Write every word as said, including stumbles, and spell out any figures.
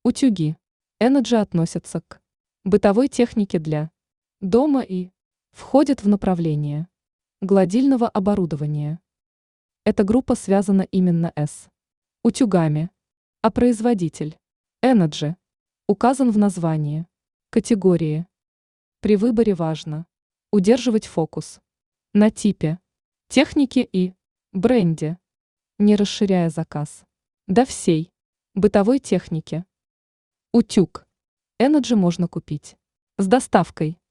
Утюги. Energy относятся к бытовой технике для дома и входит в направление гладильного оборудования. Эта группа связана именно с утюгами, а производитель Energy указан в названии категории. При выборе важно удерживать фокус на типе техники и бренде, не расширяя заказ до всей бытовой техники. Утюг Energy можно купить с доставкой